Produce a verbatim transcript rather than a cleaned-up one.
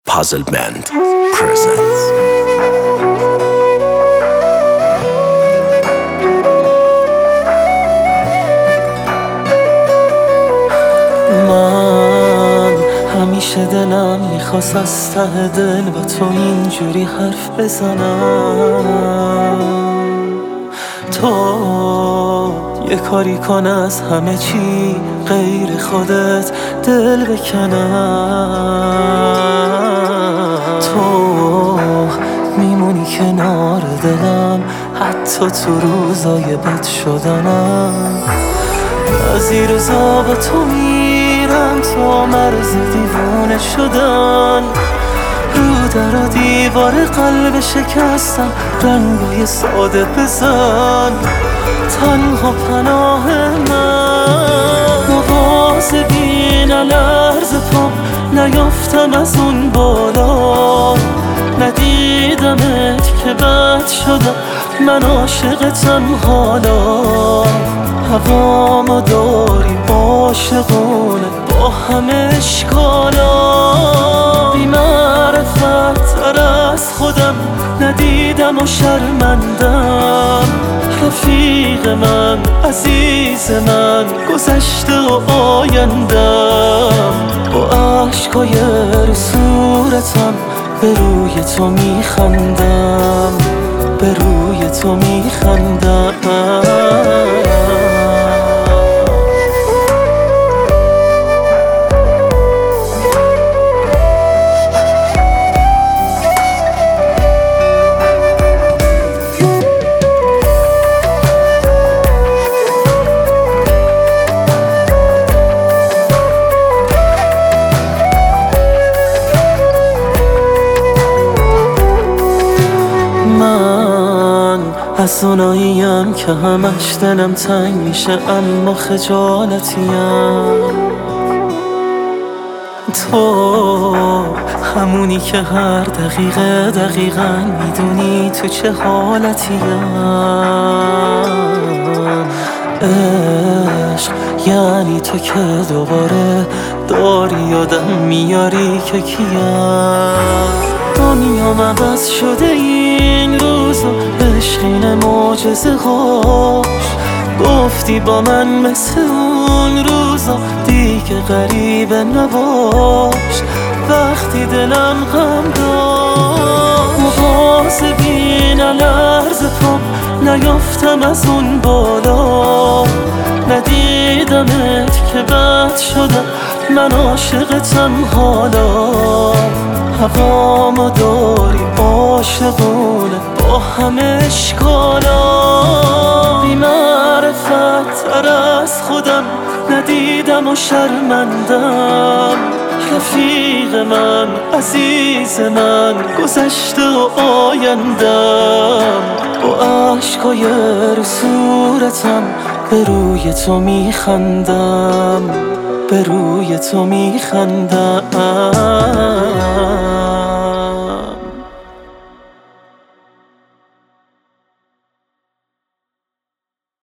Puzzle Band presents. من همیشه دلم میخواست از ته دل با تو اینجوری حرف بزنم. تو یه کاری کن از همه چی غیر خودت دل بکنم. تو میمونی کنار دلم حتی تو روزای بد شدنم. از این روزا با تو میرم تا مرز دیوانه شدن. رو در و دیوار قلب شکستم رنگای ساده بزن. تنها پناه من مواظبی نلرز پام نیافتم از اون بالا. ندیدمت که بد شدم من عاشقتم حالا. هوامو داری عاشقونه با همه اشکالا. بی معرفت تر از خودم ندیدم و شرمندم. رفیق من عزیز من گذشته و آیندم. با عشقای رو صورتم به روی تو میخندم. به روی تو میخندم. از اوناییم که همش دلم تنگ میشه اما خجالتیم. تو همونی که هر دقیقه دقیقاً میدونی تو چه حالتیم. عشق یعنی تو که دوباره داری یادم میاری که کیم. دنیام عوض شده این روزا عشقین معجزه هاش. گفتی با من مثل اون روزا دیگه غریبه نباش. وقتی دلم غم داشت مواظبی نلرز پام نیافتم از اون بالا. ندیدمت که بد شدم من عاشقتم حالا. هوامو داری عاشقونه با همه اشکالا. بی معرفت تر از خودم ندیدم و شرمندم. رفیق من عزیز من گذشته و آیندم. با عشقای رو صورتم به روی تو میخندم. به روی تو میخندم.